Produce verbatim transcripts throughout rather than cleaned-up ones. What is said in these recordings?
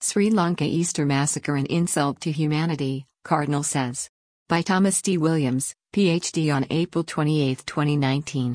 Sri Lanka Easter Massacre an insult to humanity, Cardinal says. By Thomas D. Williams, P H D on April twenty-eighth, twenty nineteen.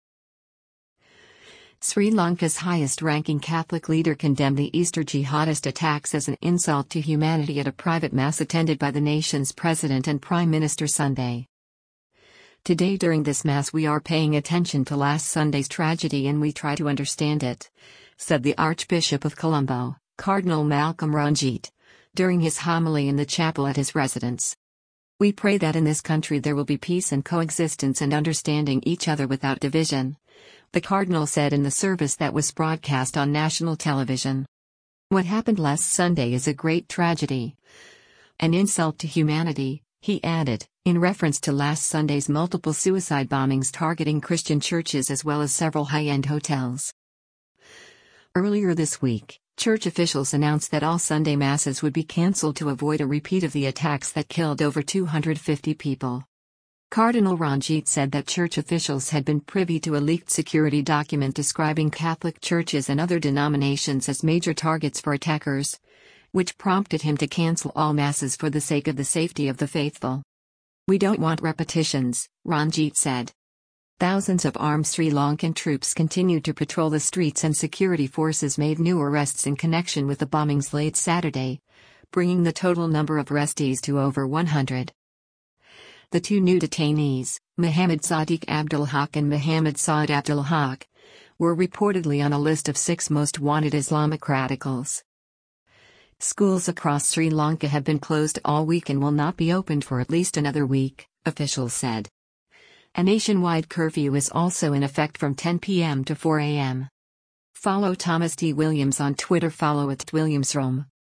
Sri Lanka's highest-ranking Catholic leader condemned the Easter jihadist attacks as an insult to humanity at a private mass attended by the nation's president and prime minister Sunday. Today during this mass we are paying attention to last Sunday's tragedy and we try to understand it, said the Archbishop of Colombo, Cardinal Malcolm Ranjit, during his homily in the chapel at his residence. We pray that in this country there will be peace and coexistence and understanding each other without division, the Cardinal said in the service that was broadcast on national television. What happened last Sunday is a great tragedy. An insult to humanity, he added, in reference to last Sunday's multiple suicide bombings targeting Christian churches as well as several high-end hotels. Earlier this week, church officials announced that all Sunday masses would be cancelled to avoid a repeat of the attacks that killed over two hundred fifty people. Cardinal Ranjit said that church officials had been privy to a leaked security document describing Catholic churches and other denominations as major targets for attackers, which prompted him to cancel all masses for the sake of the safety of the faithful. We don't want repetitions, Ranjit said. Thousands of armed Sri Lankan troops continued to patrol the streets and security forces made new arrests in connection with the bombings late Saturday, bringing the total number of arrestees to over one hundred. The two new detainees, Mohammed Sadiq Abdul Haq and Mohammed Saad Abdul Haq, were reportedly on a list of six most wanted Islamic radicals. Schools across Sri Lanka have been closed all week and will not be opened for at least another week, officials said. A nationwide curfew is also in effect from ten p m to four a m Follow Thomas D. Williams on Twitter. Follow at WilliamsRome.